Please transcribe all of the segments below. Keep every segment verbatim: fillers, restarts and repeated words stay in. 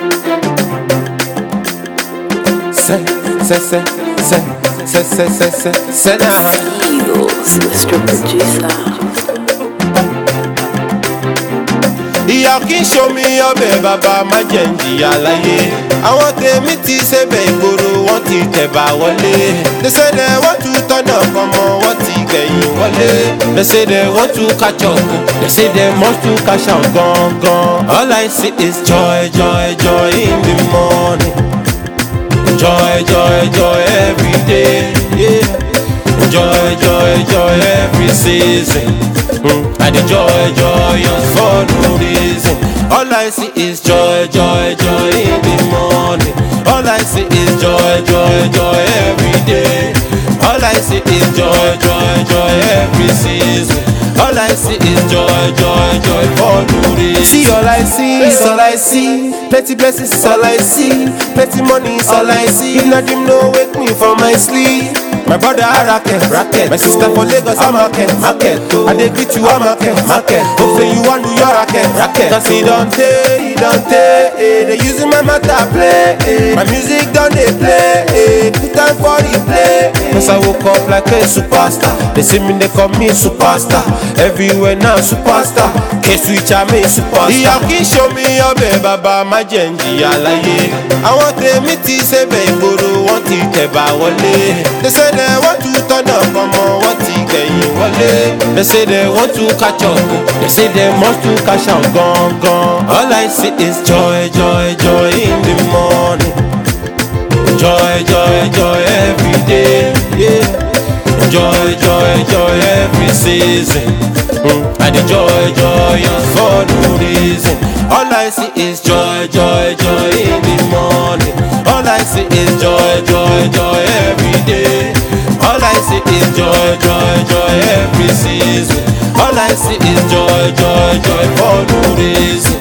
Say, say, say, say, say, say, say, say, say now. Eagles, Mister Producer. Ìyá kì í ṣomi ọbẹ̀ bàbá má jẹ́ ń jìyà láyé. Àwọn tèmi ti ṣẹ̀bẹ̀ ìgboro wọ́n ti tẹ̀bà wọlé. They say they want to turn up ọmọ wọ́n ti gbẹ̀yìn wọlé. They say they want to catch up. They say they must to cash out gangan. All I see is joy, joy, joy in the morning. Joy, joy, joy every day. Yeah. Joy, joy, joy every season. Mm. And the joy, joy just for no reason. All I see is joy, joy, joy in the morning. All I see is joy, joy, joy every day. All I see is joy, joy, joy every season. All I see is joy, joy, joy for no reason. See, all I see is all I see. Plenty blessings is all I see. Plenty money is all I see. If not him no wake me from my sleep. My brother a racket, racket. My sister for Lagos, I'm market, market. I dey greet you, I'm market, market. Hope say you want do your racket, racket. Cause he don't take, he don't take. Eh. They using my matter play. Eh. My music done they play. Eh. Put time for the play. Eh. Cause I woke up like a superstar. They see me, they call me superstar. Everywhere now, superstar. K-switch, I'm a superstar. Ìyá kì í ṣomi ọbẹ̀ bàbá má jẹ́ ń jìyà láyé. Àwọn tèmi ti ṣẹ̀bẹ̀ ìgboro wọ́n ti tẹ̀bà wọlé. They say they want to turn up ọmọ wọ́n ti gbẹ̀yìn wọlé. They say they want to catch up. They say they must to cash out gangan. All I see is joy, joy, joy in the morning. Joy, joy, joy every day. Yeah. Joy, joy, joy every season. Mm. And the joy, joy just for no reason. All I see is joy, joy, joy in the morning. All I see is joy, joy, joy every day. All I see is joy, joy, joy every season. All I see is joy, joy, joy for no reason.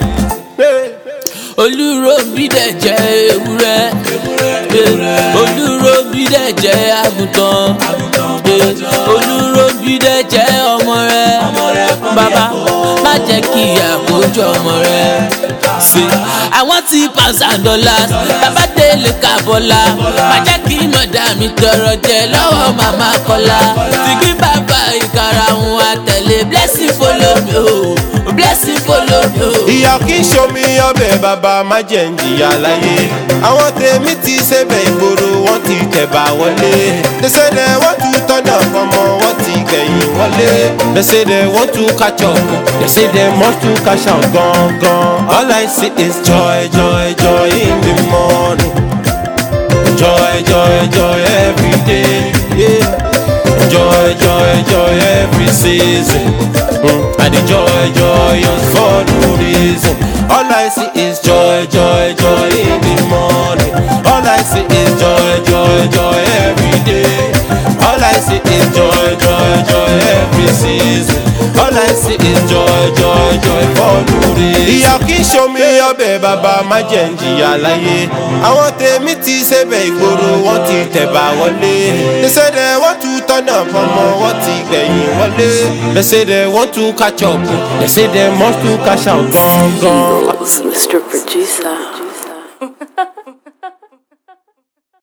Olúròbí dẹ̀ jẹ́ ewúrẹ́, Olúròbí dẹ̀ jẹ́ àgùntàn, Olúròbí dẹ̀ jẹ́ ọmọ rẹ̀, bàbá má jẹ́ kí àkójọ ọmọ rẹ̀. I want tips and dollars, bàbá délé kábọ́lá, má jẹ́ kí mọ̀dá mi tọrọ jẹ lọ́wọ́ màmá Kọ́lá. Tìgí bàbá ìkàrà òun àtẹ̀lé, blessing follow me o, blessing follow me o. Ìyá kì í ṣomi ọbẹ̀ bàbá má jẹ́ ń jìyà láyé. Àwọn tèmi ti ṣẹ̀bẹ̀ ìgboro wọ́n ti tẹ̀bà wọlé. They say they want to turn up ọmọ wọ́n ti gbẹ̀yìn wọlé. They say they want to catch up. They say they must to cash out gangan. All I see is joy, joy, joy in the morning. Joy, joy, joy every day. Yeah. Joy, joy, joy every season. Mm. And the joy, joy just for no reason. All I see is joy, joy, joy in the morning. All I see is joy, joy, joy every day. All I see is joy, joy, joy every season. All I see is joy, joy, joy for no reason. Ìyá kì í ṣomi ọbẹ̀ bàbá má jẹ́ ń jìyà láyé. Àwọn tèmi ti ṣẹ̀bẹ̀ ìgboro wọ́n ti tẹ̀bà wọlé. They say they want to turn up ọmọ wọ́n ti gbẹ̀yìn wọlé. They say they want to catch up. They say they must to cash out gangan. Eagles, Mister Producer.